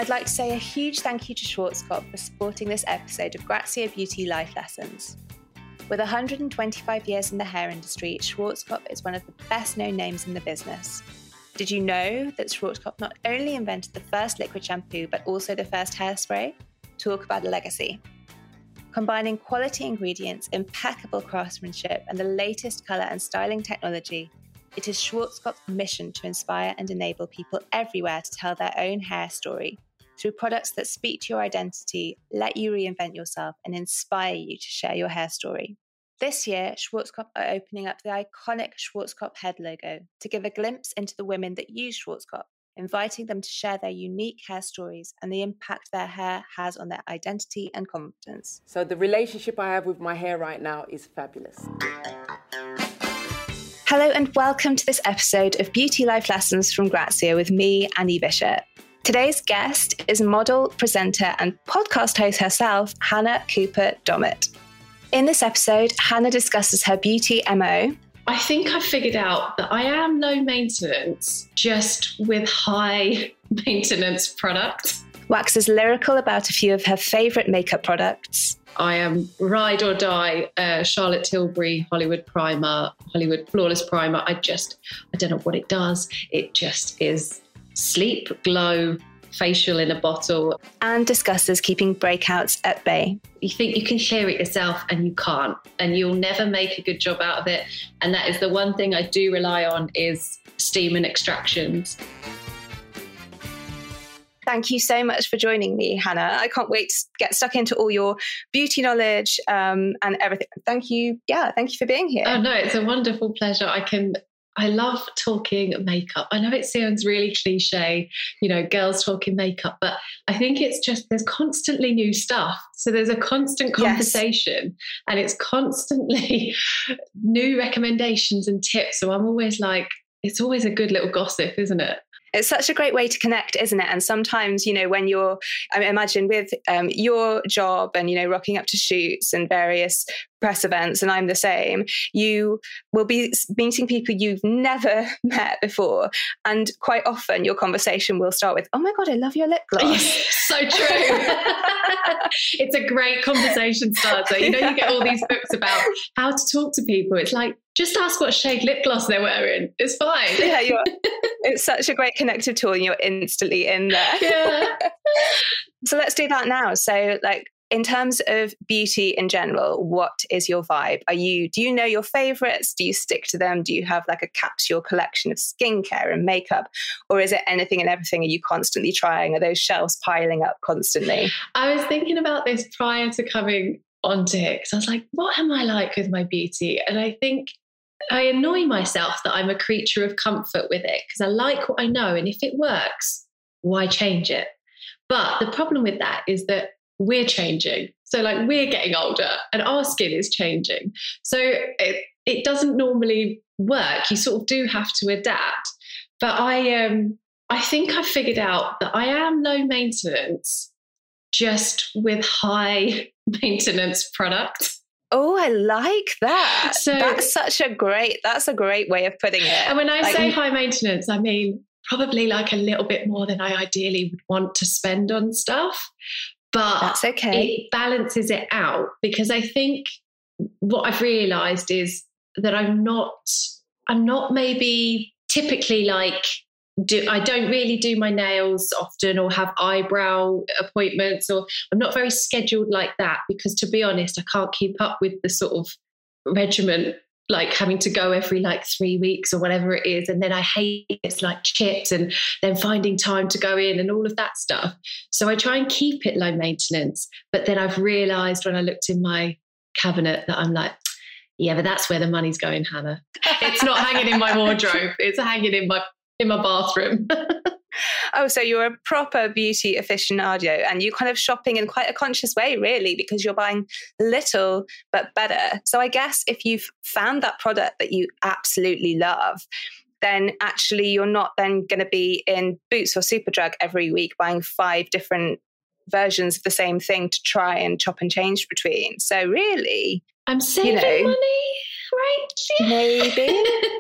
I'd like to say a huge thank you to Schwarzkopf for supporting this episode of Grazia Beauty Life Lessons. With 125 years in the hair industry, Schwarzkopf is one of the best known names in the business. Did you know that Schwarzkopf not only invented the first liquid shampoo, but also the first hairspray? Talk about a legacy. Combining quality ingredients, impeccable craftsmanship, and the latest colour and styling technology, it is Schwarzkopf's mission to inspire and enable people everywhere to tell their own hair story through products that speak to your identity, let you reinvent yourself, and inspire you to share your hair story. This year, Schwarzkopf are opening up the iconic Schwarzkopf head logo to give a glimpse into the women that use Schwarzkopf, inviting them to share their unique hair stories and the impact their hair has on their identity and confidence. So the relationship I have with my hair right now is fabulous. Hello and welcome to this episode of Beauty Life Lessons from Grazia with me, Annie Bishop. Today's guest is model, presenter and podcast host herself, Hannah Cooper Dommett. In this episode, Hannah discusses her beauty MO. I think I've figured out that I am low maintenance, just with high maintenance products. Waxes lyrical about a few of her favourite makeup products. I am ride or die Charlotte Tilbury Hollywood Primer, Hollywood Flawless Primer. I don't know what it does. It just is sleep, glow, facial in a bottle. And discusses keeping breakouts at bay. You think you can clear it yourself and you can't, and you'll never make a good job out of it. And that is the one thing I do rely on is steam and extractions. Thank you so much for joining me, Hannah. I can't wait to get stuck into all your beauty knowledge and everything. Thank you. Yeah, thank you for being here. Oh no, it's a wonderful pleasure. I love talking makeup. I know it sounds really cliche, girls talking makeup, but I think it's just there's constantly new stuff. So there's a constant conversation and it's constantly new recommendations and tips. So I'm always like, it's always a good little gossip, isn't it? It's such a great way to connect, isn't it? And sometimes, when I imagine with your job and, rocking up to shoots and various press events, and I'm the same, you will be meeting people you've never met before. And quite often your conversation will start with, oh my God, I love your lip gloss. So true. It's a great conversation starter. You get all these books about how to talk to people. It's like, just ask what shade lip gloss they're wearing. It's fine. Yeah, it's such a great connective tool and you're instantly in there. Yeah. So let's do that now. So in terms of beauty in general, what is your vibe? Do you know your favorites? Do you stick to them? Do you have a capsule collection of skincare and makeup? Or is it anything and everything? Are you constantly trying? Are those shelves piling up constantly? I was thinking about this prior to coming onto here because I was like, what am I like with my beauty? And I think I annoy myself that I'm a creature of comfort with it because I like what I know. And if it works, why change it? But the problem with that is that we're changing. So we're getting older and our skin is changing. So it doesn't normally work. You sort of do have to adapt. But I think I've figured out that I am low maintenance, just with high maintenance products. Oh, I like that. So that's a great way of putting it. And when I say high maintenance, I mean probably a little bit more than I ideally would want to spend on stuff. But that's okay. It balances it out because I think what I've realised is that I'm not maybe typically I don't really do my nails often or have eyebrow appointments, or I'm not very scheduled like that because, to be honest, I can't keep up with the sort of regimen, having to go every 3 weeks or whatever it is. And then I hate it's chips and then finding time to go in and all of that stuff. So I try and keep it low maintenance. But then I've realised when I looked in my cabinet that I'm like, yeah, but that's where the money's going, Hannah. It's not hanging in my wardrobe. It's hanging in my bathroom. Oh, so you're a proper beauty aficionado and you're kind of shopping in quite a conscious way, really, because you're buying little but better. So I guess if you've found that product that you absolutely love, then actually you're not then going to be in Boots or Superdrug every week buying 5 different versions of the same thing to try and chop and change between. So really, I'm saving money, right? Maybe.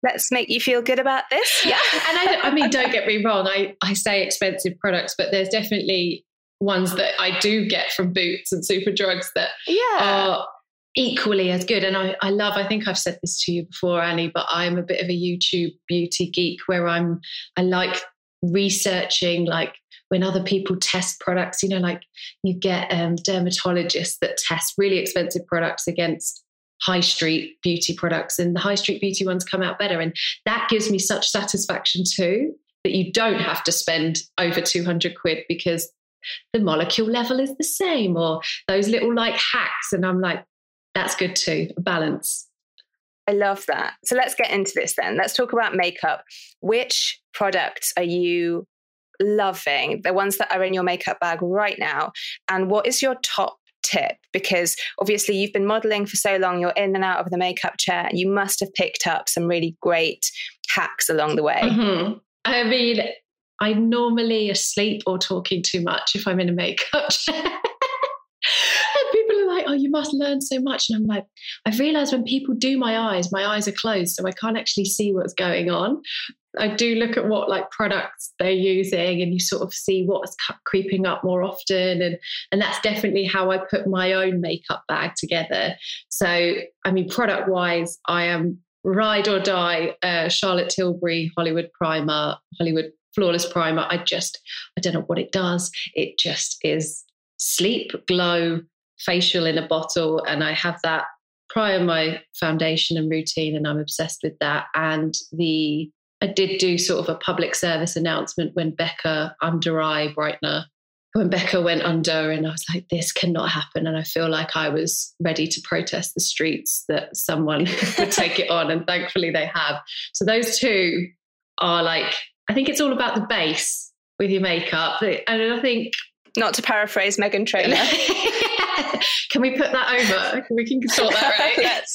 let's make you feel good about this. Yeah. And I mean, don't get me wrong. I say expensive products, but there's definitely ones that I do get from Boots and Superdrugs that are equally as good. And I think I've said this to you before, Annie, but I'm a bit of a YouTube beauty geek where I like researching, like when other people test products, like you get dermatologists that test really expensive products against high street beauty products, and the high street beauty ones come out better. And that gives me such satisfaction too, that you don't have to spend over 200 quid because the molecule level is the same, or those little like hacks. And I'm like, that's good too, a balance. I love that. So let's get into this then. Let's talk about makeup. Which products are you loving? The ones that are in your makeup bag right now. And what is your top tip? Because obviously you've been modeling for so long, you're in and out of the makeup chair. You must have picked up some really great hacks along the way. Mm-hmm. I mean, I'm normally asleep or talking too much if I'm in a makeup chair. And people are like, oh, you must learn so much. And I'm like, I've realized when people do my eyes are closed, so I can't actually see what's going on. I do look at what like products they're using, and you sort of see what's creeping up more often. And that's definitely how I put my own makeup bag together. So, I mean, product wise, I am ride or die Charlotte Tilbury Hollywood Flawless Primer. I don't know what it does. It just is sleep, glow, facial in a bottle. And I have that prior my foundation and routine, and I'm obsessed with that. And I did do sort of a public service announcement when Becca Under Eye Brightener, when Becca went under, and I was like, this cannot happen. And I feel like I was ready to protest the streets that someone would take it on. And thankfully they have. So those two are like, I think it's all about the base with your makeup. And I think... Not to paraphrase Meghan Trainor. Can we put that over? We can sort that, right? Yes.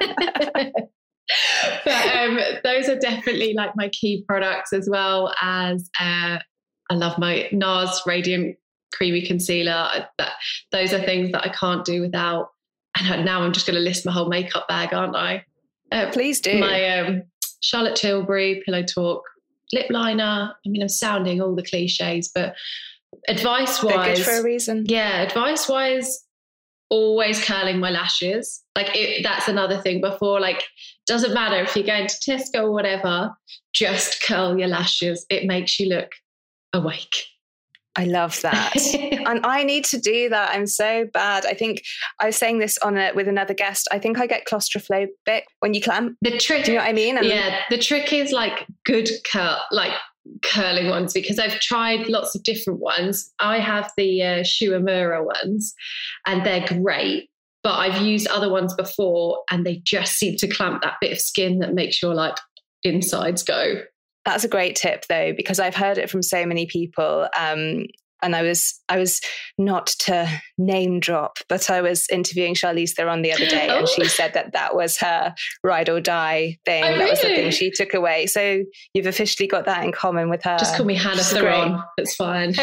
But those are definitely like my key products, as well as I love my NARS Radiant Creamy Concealer. Those are things that I can't do without. And now I'm just going to list my whole makeup bag, aren't I? Please do. My Charlotte Tilbury Pillow Talk lip liner. I mean, I'm sounding all the cliches, but advice-wise... They're good for a reason. Yeah, advice-wise, always curling my lashes. Like that's another thing before, like, doesn't matter if you're going to Tesco or whatever, just curl your lashes. It makes you look awake. I love that. And I need to do that. I'm so bad. I think I was saying this with another guest. I think I get claustrophobic when you clamp. The trick, do you know what I mean? The trick is like good curling ones, because I've tried lots of different ones. I have the Shuamura ones, and they're great. But I've used other ones before, and they just seem to clamp that bit of skin that makes your like insides go. That's a great tip, though, because I've heard it from so many people. And I was not to name drop, but I was interviewing Charlize Theron the other day, and she said that was her ride or die thing. Oh, that was the thing she took away. So you've officially got that in common with her. Just call me Hannah Theron. It's fine.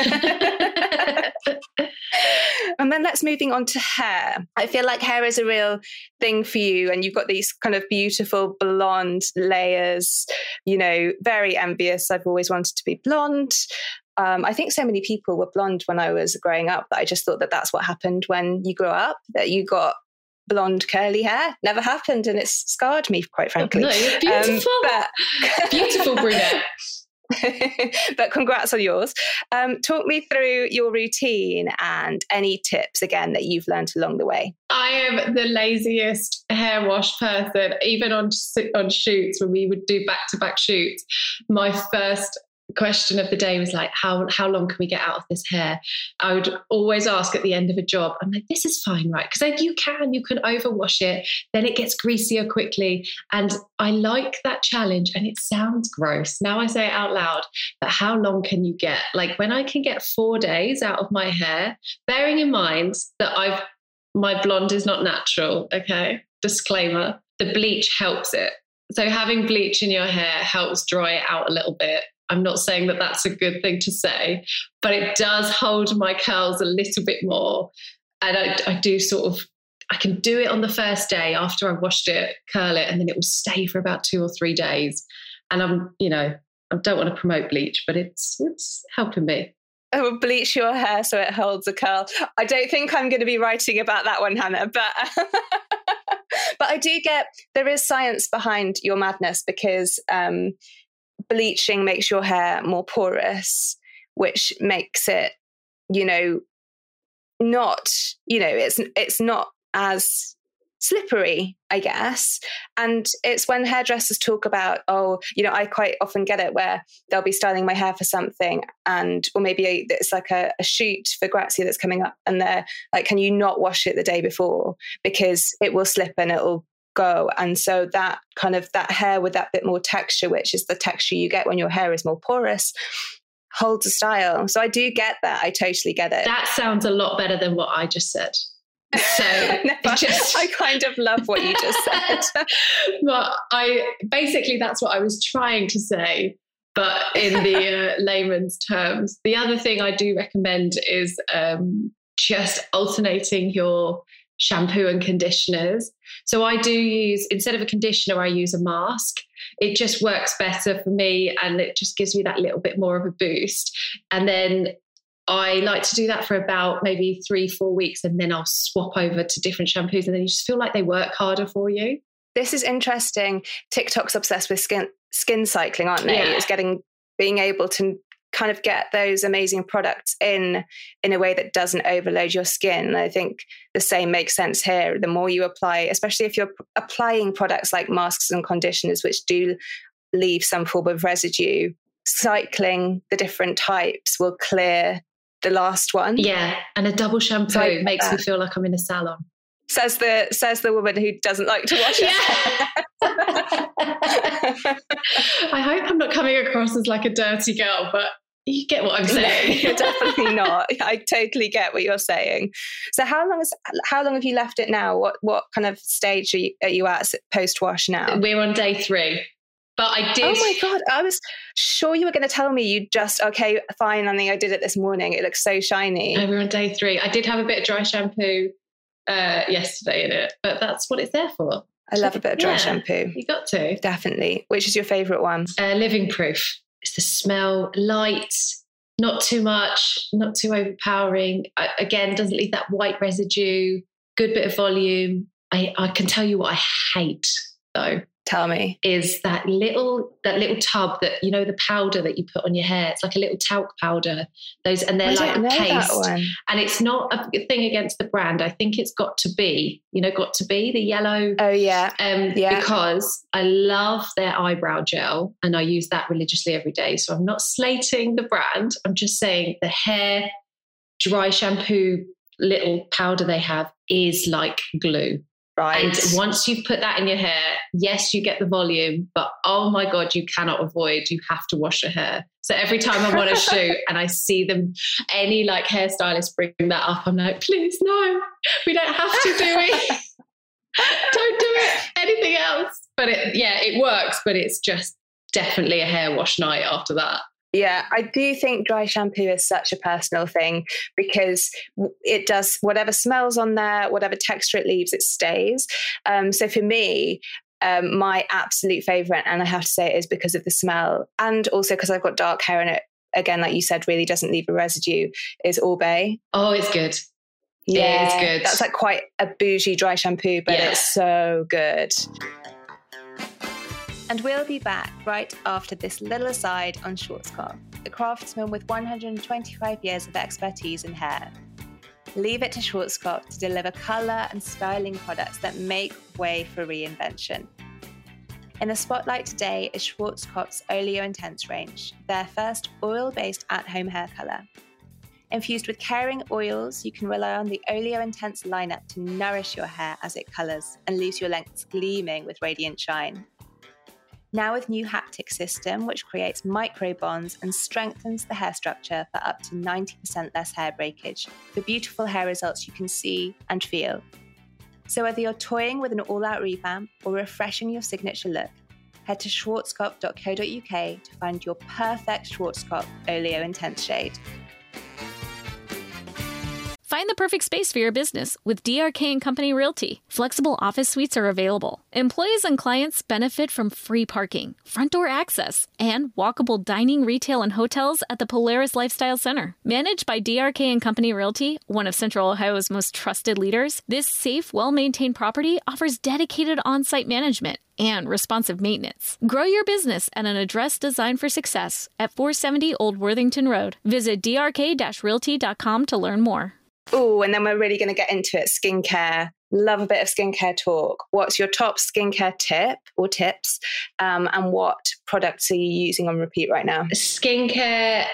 And then let's moving on to hair. I feel like hair is a real thing for you, and you've got these kind of beautiful blonde layers, very envious. I've always wanted to be blonde. I think so many people were blonde when I was growing up that I just thought that that's what happened when you grow up, that you got blonde curly hair. Never happened, and it's scarred me, quite frankly. No, you're beautiful. Beautiful brunette. But congrats on yours. Talk me through your routine and any tips, again, that you've learned along the way. I am the laziest hair wash person. Even on shoots, when we would do back-to-back shoots, my first question of the day was like, how long can we get out of this hair? I would always ask at the end of a job, I'm like, this is fine, right? Because you can overwash it, then it gets greasier quickly. And I like that challenge, and it sounds gross. Now I say it out loud, but how long can you get? Like when I can get 4 days out of my hair, bearing in mind that my blonde is not natural, okay? Disclaimer, the bleach helps it. So having bleach in your hair helps dry it out a little bit. I'm not saying that that's a good thing to say, but it does hold my curls a little bit more. And I do sort of I can do it on the first day after I've washed it, curl it, and then it will stay for about 2 or 3 days. And I don't want to promote bleach, but it's helping me. I will bleach your hair so it holds a curl. I don't think I'm going to be writing about that one, Hannah, but but I do get there is science behind your madness, because bleaching makes your hair more porous, which makes it, not, it's not as slippery, I guess. And it's when hairdressers talk about, I quite often get it where they'll be styling my hair for something, or maybe it's like a shoot for Grazia that's coming up, and they're like, can you not wash it the day before, because it will slip and it'll go. And so that hair with that bit more texture, which is the texture you get when your hair is more porous, holds a style. So I do get that. I totally get it. That sounds a lot better than what I just said. So I kind of love what you just said. But that's what I was trying to say, but in the layman's terms. The other thing I do recommend is just alternating your shampoo and conditioners. So I do use, instead of a conditioner, I use a mask. It just works better for me, and it just gives me that little bit more of a boost. And then I like to do that for about maybe 3-4 weeks, and then I'll swap over to different shampoos, and then you just feel like they work harder for you. This is interesting. TikTok's obsessed with skin cycling, aren't they? Yeah. It's being able to kind of get those amazing products in a way that doesn't overload your skin. And I think the same makes sense here. The more you apply, especially if you're applying products like masks and conditioners, which do leave some form of residue, cycling the different types will clear the last one. Yeah, and a double shampoo makes me feel like I'm in a salon. Says the woman who doesn't like to wash her hair. I hope I'm not coming across as like a dirty girl, but you get what I'm saying. No, you're definitely not. I totally get what you're saying. So how long have you left it now? What kind of stage are you at post wash now? We're on day 3. But I did. Oh my God. I was sure you were going to tell me you just, okay, fine. I think I did it this morning. It looks so shiny. We're on day 3. I did have a bit of dry shampoo yesterday in it, but that's what it's there for. I love a bit of dry shampoo. You got to. Definitely. Which is your favourite one? Living Proof. It's the smell, light, not too much, not too overpowering. Again, doesn't leave that white residue, good bit of volume. I can tell you what I hate though. Tell me. Is that little tub that, the powder that you put on your hair. It's like a little talc powder. And they're like paste. And it's not a thing against the brand. I think it's Got to Be, the yellow. Oh yeah. Because I love their eyebrow gel, and I use that religiously every day. So I'm not slating the brand. I'm just saying the hair dry shampoo little powder they have is like glue. Right. And once you've put that in your hair, yes, you get the volume, but oh my God, you cannot avoid, you have to wash your hair. So every time I'm on a shoot and I see them, any like hairstylist bring that up, I'm like, please, no, we don't have to do it. Don't do it. Anything else. But it works, but it's just definitely a hair wash night after that. Yeah, I do think dry shampoo is such a personal thing, because it does whatever smells on there, whatever texture it leaves, it stays. So for me, my absolute favourite, and I have to say it is because of the smell, and also because I've got dark hair and it, again, like you said, really doesn't leave a residue, is Oribe. Oh, it's good. Yeah, it's good. That's like quite a bougie dry shampoo, but it's so good. And we'll be back right after this little aside on Schwarzkopf, the craftsman with 125 years of expertise in hair. Leave it to Schwarzkopf to deliver colour and styling products that make way for reinvention. In the spotlight today is Schwarzkopf's Oleo Intense range, their first oil-based at-home hair colour. Infused with caring oils, you can rely on the Oleo Intense lineup to nourish your hair as it colours and leaves your lengths gleaming with radiant shine. Now with new haptic system, which creates micro bonds and strengthens the hair structure for up to 90% less hair breakage, for beautiful hair results you can see and feel. So whether you're toying with an all-out revamp or refreshing your signature look, head to schwarzkopf.co.uk to find your perfect Schwarzkopf Oleo Intense shade. Find the perfect space for your business with DRK & Company Realty. Flexible office suites are available. Employees and clients benefit from free parking, front door access, and walkable dining, retail, and hotels at the Polaris Lifestyle Center. Managed by DRK & Company Realty, one of Central Ohio's most trusted leaders, this safe, well-maintained property offers dedicated on-site management and responsive maintenance. Grow your business at an address designed for success at 470 Old Worthington Road. Visit drk-realty.com to learn more. Oh, and then we're really going to get into it. Skincare. Love a bit of skincare talk. What's your top skincare tip or tips? And what products are you using on repeat right now? Skincare,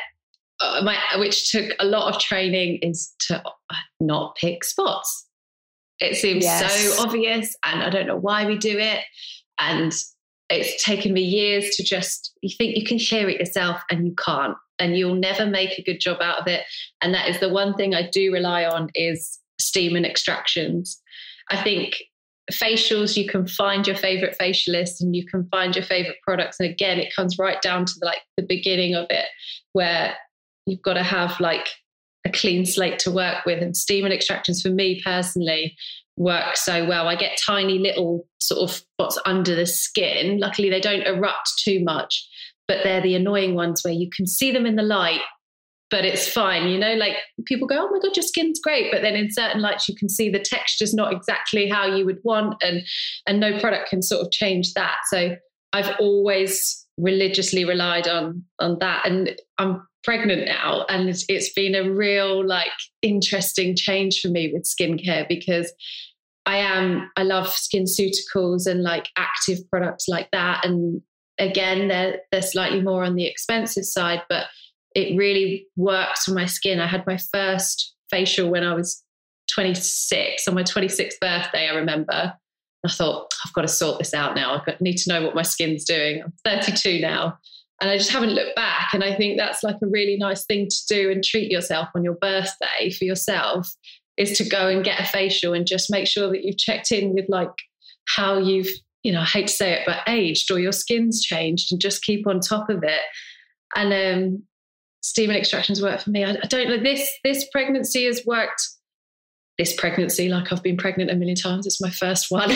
which took a lot of training, is to not pick spots. It seems so obvious, and I don't know why we do it. And it's taken me years to you think you can clear it yourself, and you can't. And you'll never make a good job out of it. And that is the one thing I do rely on is steam and extractions. I think facials, you can find your favorite facialist and you can find your favorite products. And again, it comes right down to the beginning of it, where you've got to have a clean slate to work with. And steam and extractions for me personally work so well. I get tiny little sort of spots under the skin. Luckily, they don't erupt too much. But they're the annoying ones where you can see them in the light, but it's fine. People go, oh my God, your skin's great. But then in certain lights, you can see the texture's not exactly how you would want. And no product can sort of change that. So I've always religiously relied on that. And I'm pregnant now. And it's been a real interesting change for me with skincare, because I love SkinCeuticals and active products like that. And again, they're slightly more on the expensive side, but it really works for my skin. I had my first facial when I was 26, on my 26th birthday, I remember. I thought, I've got to sort this out now. I need to know what my skin's doing. I'm 32 now, and I just haven't looked back. And I think that's a really nice thing to do and treat yourself on your birthday for yourself, is to go and get a facial and just make sure that you've checked in with how you've, I hate to say it, but aged or your skin's changed, and just keep on top of it. And steam and extractions work for me. I don't know, this pregnancy has worked. This pregnancy, I've been pregnant a million times. It's my first one.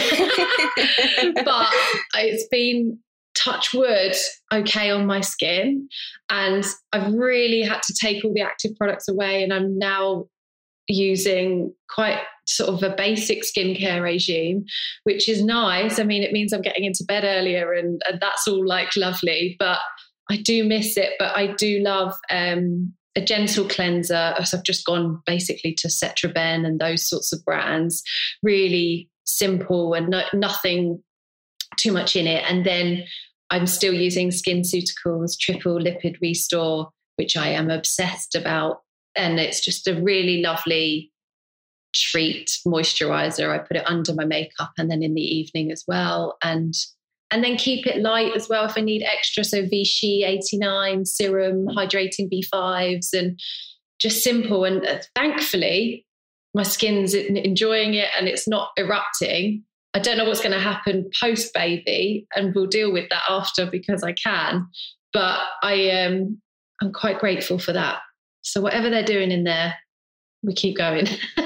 But it's been, touch wood, okay on my skin. And I've really had to take all the active products away. And I'm now using quite sort of a basic skincare regime, which is nice. I mean, it means I'm getting into bed earlier and that's all lovely, but I do miss it. But I do love a gentle cleanser. So I've just gone basically to Cetraben and those sorts of brands, really simple and nothing too much in it. And then I'm still using SkinCeuticals Triple Lipid Restore, which I am obsessed about. And it's just a really lovely treat moisturizer. I put it under my makeup and then in the evening as well. And then keep it light as well if I need extra. So Vichy 89 serum, hydrating B5s, and just simple. And thankfully, my skin's enjoying it and it's not erupting. I don't know what's going to happen post-baby, and we'll deal with that after because I can. But I'm quite grateful for that. So whatever they're doing in there, we keep going.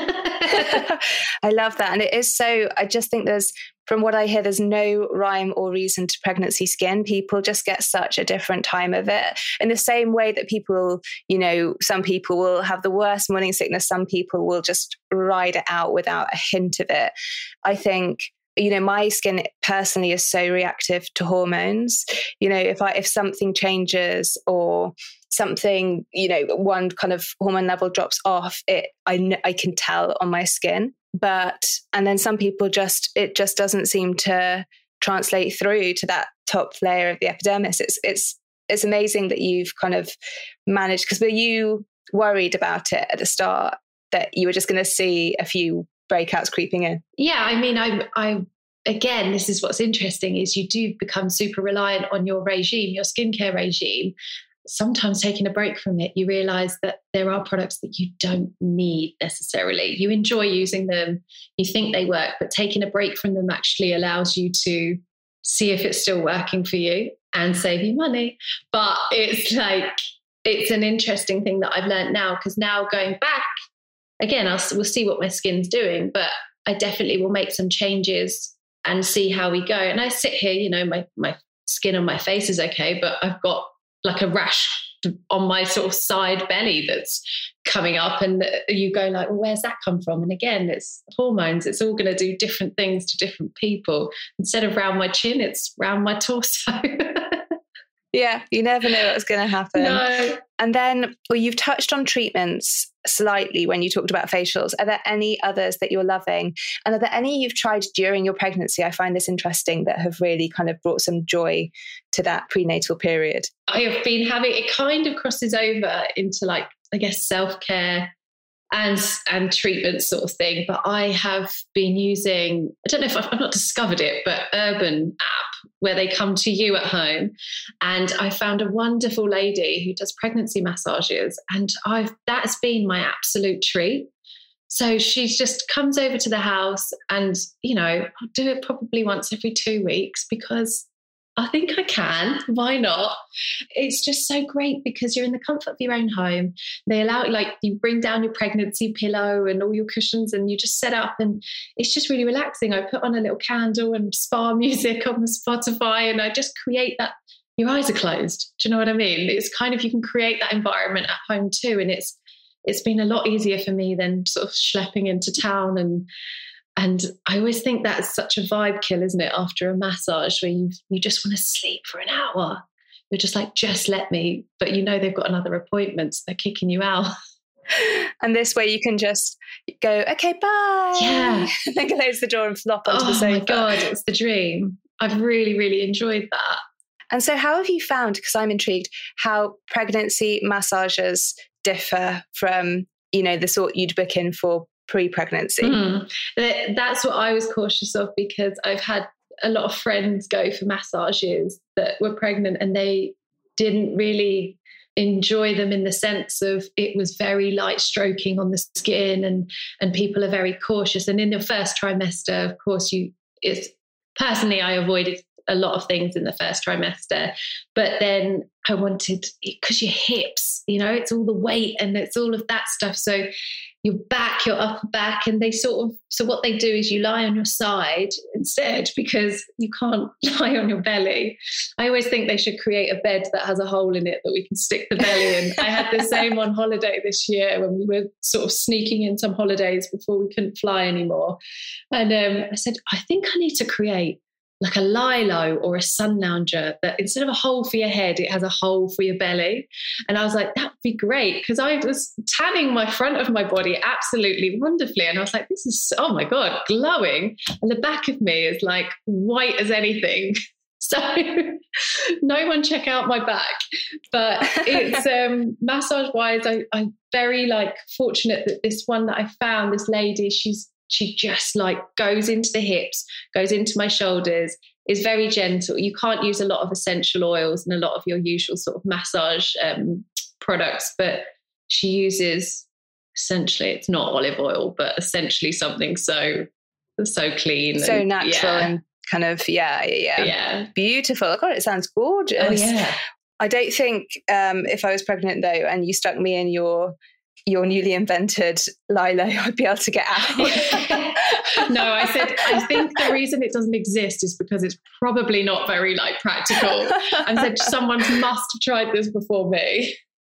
I love that. And it is so, I just think from what I hear, there's no rhyme or reason to pregnancy skin. People just get such a different time of it. In the same way that people, some people will have the worst morning sickness. Some people will just ride it out without a hint of it. I think, my skin personally is so reactive to hormones. If something changes or something, one kind of hormone level drops off, I can tell on my skin. And then some people it just doesn't seem to translate through to that top layer of the epidermis. It's amazing that you've kind of managed, because were you worried about it at the start that you were just going to see a few breakouts creeping in? Yeah, I mean, I again, this is what's interesting, is you do become super reliant on your regime, your skincare regime. Sometimes taking a break from it, you realize that there are products that you don't need necessarily. You enjoy using them, you think they work, but taking a break from them actually allows you to see if it's still working for you and save you money. But it's an interesting thing that I've learned now, because now going back again, we'll see what my skin's doing, but I definitely will make some changes and see how we go. And I sit here, you know, my skin on my face is okay, but I've got like a rash on my sort of side belly that's coming up, and you go like, well, where's that come from? And again, it's hormones. It's all going to do different things to different people. Instead of round my chin, it's round my torso. Yeah, you never know what's going to happen. No. And then, well, you've touched on treatments slightly when you talked about facials. Are there any others that you're loving? And are there any you've tried during your pregnancy? I find this interesting, that have really kind of brought some joy to that prenatal period. I have been having, it kind of crosses over into like, I guess, self-care and treatment sort of thing. But I have been using, I don't know if I've not discovered it, but Urban app, where they come to you at home. And I found a wonderful lady who does pregnancy massages, and that's been my absolute treat. So she just comes over to the house, and, you know, I'll do it probably once every 2 weeks because I think I can. Why not? It's just so great because you're in the comfort of your own home. They allow, like, you bring down your pregnancy pillow and all your cushions, and you just set up, and it's just really relaxing. I put on a little candle and spa music on the Spotify, and I just create that. Your eyes are closed. Do you know what I mean? It's kind of, you can create that environment at home too. And it's been a lot easier for me than sort of schlepping into town. And I always think that's such a vibe kill, isn't it? After a massage where you just want to sleep for an hour. You're just like, just let me. But you know they've got another appointment, so they're kicking you out. And this way you can just go, okay, bye. Yeah. And then close the door and flop onto the sofa. Oh my God, it's the dream. I've really, really enjoyed that. And so how have you found, because I'm intrigued, how pregnancy massages differ from, you know, the sort you'd book in for pre-pregnancy? That's what I was cautious of, because I've had a lot of friends go for massages that were pregnant, and they didn't really enjoy them in the sense of it was very light stroking on the skin, and people are very cautious. And in the first trimester, of course, personally, I avoided a lot of things in the first trimester, but then I wanted, because your hips, you know, it's all the weight and it's all of that stuff. So your back, your upper back, and so what they do is you lie on your side instead, because you can't lie on your belly. I always think they should create a bed that has a hole in it that we can stick the belly in. I had the same on holiday this year when we were sort of sneaking in some holidays before we couldn't fly anymore. And I said, I think I need to create like a lie-low or a sun lounger that instead of a hole for your head, it has a hole for your belly. And I was like, that would be great, because I was tanning my front of my body absolutely wonderfully. And I was like, this is, oh my God, glowing. And the back of me is like white as anything. So no one check out my back. But it's massage-wise, I'm very fortunate that this one that I found, this lady, she just goes into the hips, goes into my shoulders, is very gentle. You can't use a lot of essential oils and a lot of your usual sort of massage products, but she uses, essentially, it's not olive oil, but essentially something so clean. So natural and kind of, yeah. Beautiful. God, it sounds gorgeous. Oh, yeah. I don't think if I was pregnant though, and you stuck me in your newly invented Lilo, I'd be able to get out. No, I said, I think the reason it doesn't exist is because it's probably not very practical. I said, someone must have tried this before me.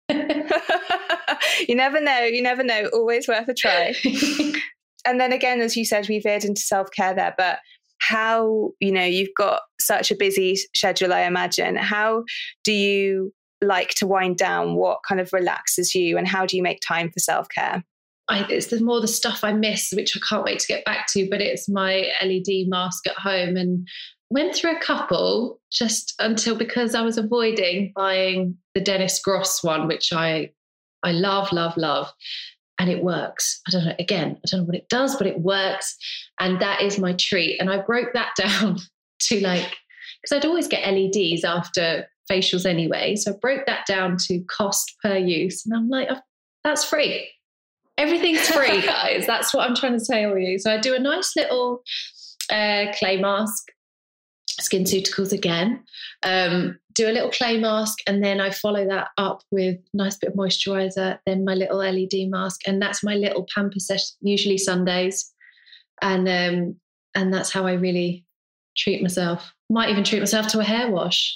You never know. Always worth a try. And then again, as you said, we veered into self-care there, but how, you've got such a busy schedule, I imagine. How do you like to wind down? What kind of relaxes you, and how do you make time for self-care? It's more the stuff I miss, which I can't wait to get back to, but it's my LED mask at home, and went through a couple just until, because I was avoiding buying the Dennis Gross one, which I love, and it works. I don't know what it does, but it works, and that is my treat. And I broke that down to because I'd always get LEDs after facials anyway. So I broke that down to cost per use. And I'm like, that's free. Everything's free, guys. That's what I'm trying to tell you. So I do a nice little clay mask. SkinCeuticals again, do a little clay mask, and then I follow that up with a nice bit of moisturiser, then my little LED mask, and that's my little pamper session, usually Sundays, and that's how I really treat myself. Might even treat myself to a hair wash.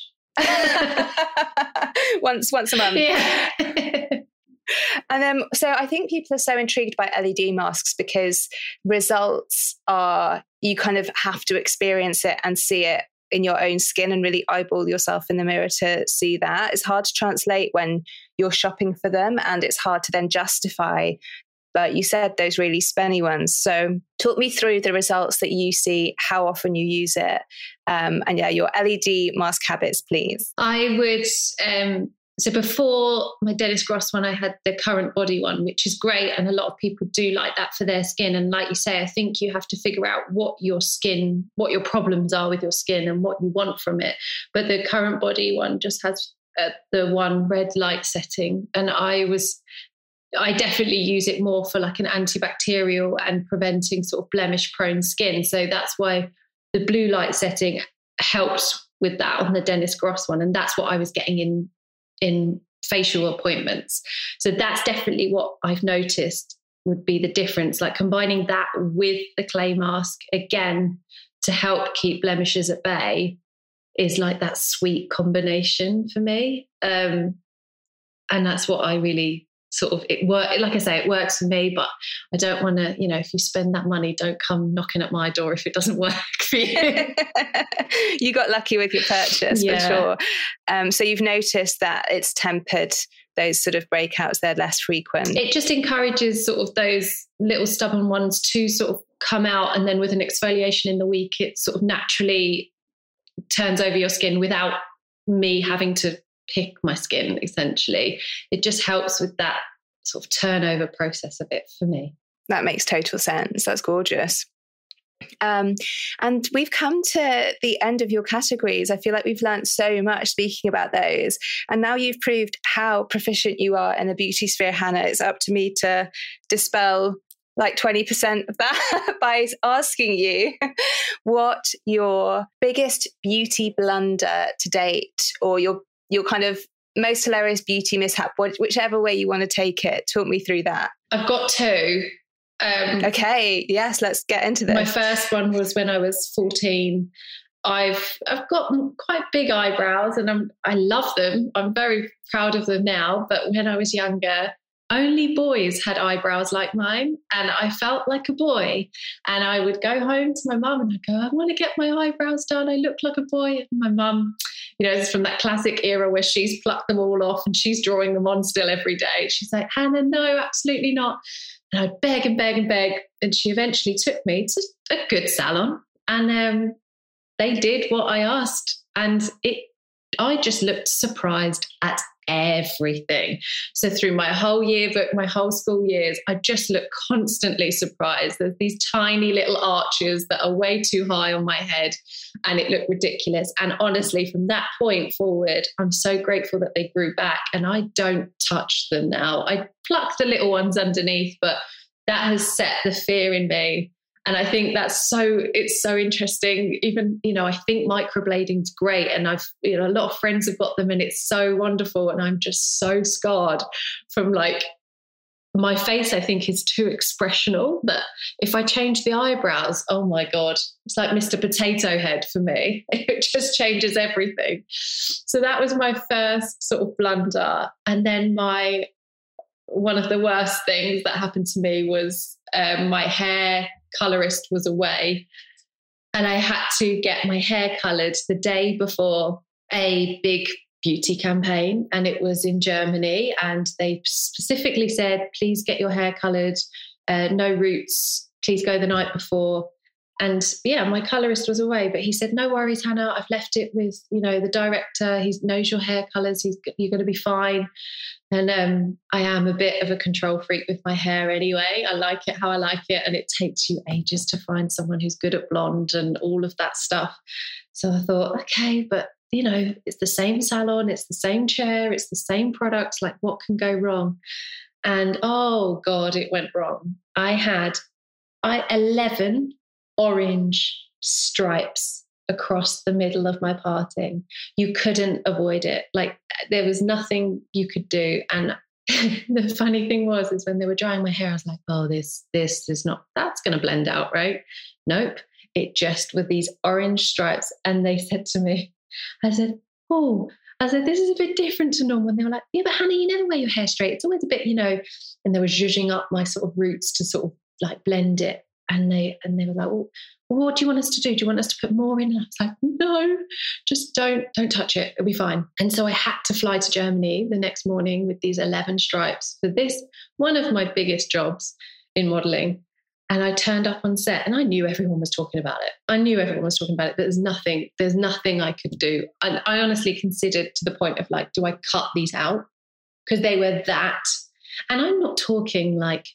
once a month. Yeah. And so I think people are so intrigued by LED masks because results are, you kind of have to experience it and see it in your own skin and really eyeball yourself in the mirror to see that. It's hard to translate when you're shopping for them, and it's hard to then justify, like you said, those really spenny ones. So talk me through the results that you see, how often you use it, and your LED mask habits, please. I would, so before my Dennis Gross one, I had the Current Body one, which is great. And a lot of people do like that for their skin. And like you say, I think you have to figure out what your problems are with your skin and what you want from it. But the Current Body one just has the one red light setting. And I definitely use it more for like an antibacterial and preventing sort of blemish prone skin. So that's why the blue light setting helps with that on the Dennis Gross one. And that's what I was getting in facial appointments. So that's definitely what I've noticed would be the difference, like combining that with the clay mask again to help keep blemishes at bay is like that sweet combination for me. And that's what I really like I say, it works for me, but I don't want to, if you spend that money, don't come knocking at my door if it doesn't work for you. You got lucky with your purchase, for sure. So you've noticed that it's tempered those sort of breakouts, they're less frequent. It just encourages sort of those little stubborn ones to sort of come out, and then with an exfoliation in the week, it sort of naturally turns over your skin without me having to pick my skin, essentially. It just helps with that sort of turnover process of it for me. That makes total sense. That's gorgeous. And we've come to the end of your categories. I feel like we've learned so much speaking about those. And now you've proved how proficient you are in the beauty sphere, Hannah. It's up to me to dispel like 20% of that by asking you what your biggest beauty blunder to date, or your kind of most hilarious beauty mishap, whichever way you want to take it. Talk me through that. I've got two. Okay, yes, let's get into this. My first one was when I was 14. I've got quite big eyebrows, and I love them. I'm very proud of them now. But when I was younger, only boys had eyebrows like mine, and I felt like a boy. And I would go home to my mum and I'd go, I want to get my eyebrows done. I look like a boy. And my mum, it's from that classic era where she's plucked them all off and she's drawing them on still every day. She's like, Hannah, no, absolutely not. And I'd beg and beg and beg. And she eventually took me to a good salon, and they did what I asked. And I just looked surprised at everything. So through my whole yearbook, my whole school years, I just look constantly surprised. There's these tiny little arches that are way too high on my head, and it looked ridiculous. And honestly, from that point forward, I'm so grateful that they grew back, and I don't touch them now. I pluck the little ones underneath, but that has set the fear in me. And I think it's so interesting. Even, I think microblading's great. And I've, a lot of friends have got them, and it's so wonderful. And I'm just so scarred from my face, I think, is too expressional, that if I change the eyebrows, oh my God, it's like Mr. Potato Head for me. It just changes everything. So that was my first sort of blunder. And then one of the worst things that happened to me was my hair colorist was away, and I had to get my hair colored the day before a big beauty campaign, and it was in Germany, and they specifically said, please get your hair colored, no roots, please go the night before. And my colorist was away, but he said, no worries, Hannah, I've left it with the director, he knows your hair colors, you're going to be fine. And I am a bit of a control freak with my hair anyway. I like it how I like it, and it takes you ages to find someone who's good at blonde and all of that stuff. So I thought, okay, but it's the same salon, it's the same chair, it's the same products, like what can go wrong? And oh God, it went wrong. I had 11 orange stripes across the middle of my parting. You couldn't avoid it. Like, there was nothing you could do. And the funny thing is when they were drying my hair, I was like, oh, this is not, that's going to blend out, right? Nope. It just with these orange stripes. And they said to me, this is a bit different to normal. And they were like, yeah, but Hannah, you never wear your hair straight. It's always a bit, and they were zhuzhing up my sort of roots to sort of like blend it. And they were like, well, what do you want us to do? Do you want us to put more in? And I was like, no, just don't touch it. It'll be fine. And so I had to fly to Germany the next morning with these 11 stripes for this, one of my biggest jobs in modelling. And I turned up on set and I knew everyone was talking about it. But there's nothing I could do. I honestly considered to the point of like, do I cut these out? Because they were that. And I'm not talking like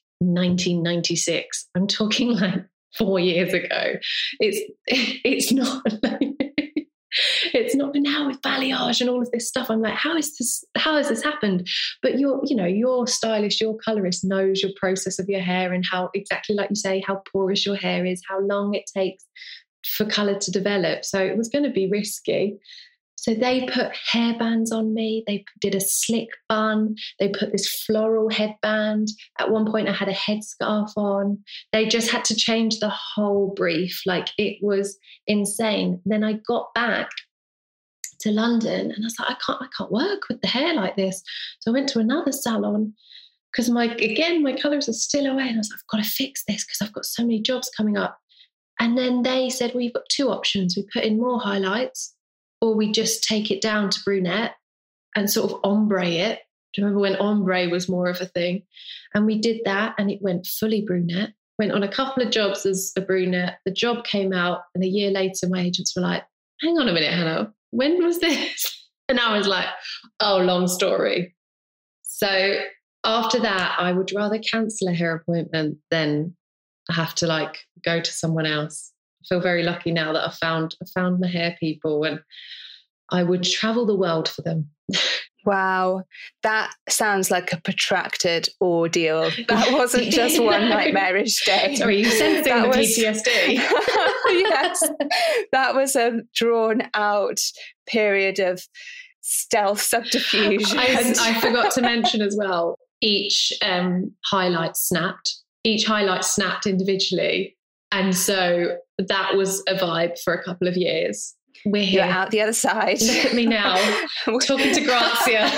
1996. I'm talking like 4 years ago. It's not like, it's not now with balayage and all of this stuff. I'm like, how has this happened? But your stylist, your colorist knows your process of your hair and how, exactly like you say, how porous your hair is, how long it takes for color to develop. So it was going to be risky. So they put hairbands on me. They did a slick bun. They put this floral headband. At one point I had a headscarf on. They just had to change the whole brief. Like, it was insane. Then I got back to London and I was like, I can't work with the hair like this. So I went to another salon because my colours are still away. And I was like, I've got to fix this because I've got so many jobs coming up. And then they said, well, you've got two options. We put in more highlights, or we just take it down to brunette and sort of ombre it. Do you remember when ombre was more of a thing? And we did that and it went fully brunette. Went on a couple of jobs as a brunette. The job came out and a year later my agents were like, hang on a minute, Hannah, when was this? And I was like, oh, long story. So after that, I would rather cancel a hair appointment than have to like go to someone else. I feel very lucky now that I found my hair people, and I would travel the world for them. Wow, that sounds like a protracted ordeal. That wasn't just one nightmarish day. Sorry, you sensing the PTSD? Yes, that was a drawn out period of stealth subterfuge. I forgot to mention as well, each highlight snapped individually. And so that was a vibe for a couple of years. We're here. You're out the other side. Look at me now, talking to Grazia.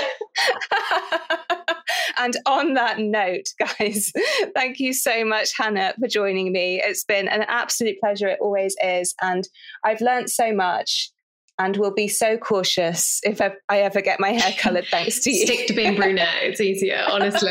And on that note, guys, thank you so much, Hannah, for joining me. It's been an absolute pleasure. It always is. And I've learned so much and will be so cautious if I ever get my hair coloured thanks to you. Stick to being brunette. It's easier, honestly.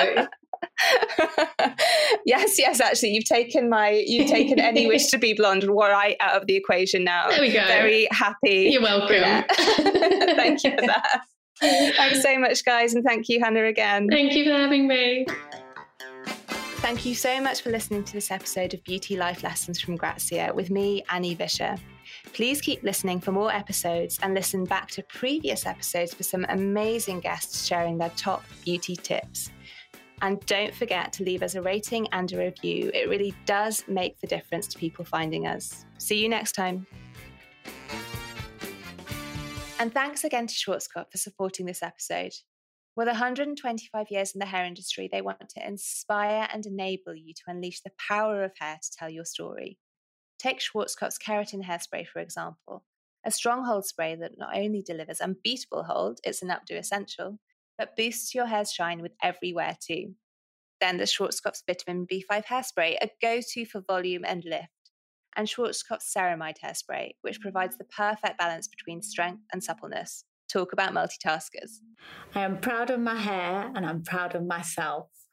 Yes, actually, you've taken any wish to be blonde right out of the equation now. There we go. Very happy. You're welcome. Thank you for that. Thanks so much, guys, and thank you, Hannah, again. Thank you for having me. Thank you so much for listening to this episode of Beauty Life Lessons from Grazia with me, Annie Vischer. Please keep listening for more episodes and listen back to previous episodes for some amazing guests sharing their top beauty tips. And don't forget to leave us a rating and a review. It really does make the difference to people finding us. See you next time. And thanks again to Schwarzkopf for supporting this episode. With 125 years in the hair industry, they want to inspire and enable you to unleash the power of hair to tell your story. Take Schwarzkopf's Keratin Hairspray, for example, a strong hold spray that not only delivers unbeatable hold, it's an updo essential, but boosts your hair's shine with every wear too. Then there's Schwarzkopf's Vitamin B5 Hairspray, a go-to for volume and lift, and Schwarzkopf's Ceramide Hairspray, which provides the perfect balance between strength and suppleness. Talk about multitaskers. I am proud of my hair and I'm proud of myself.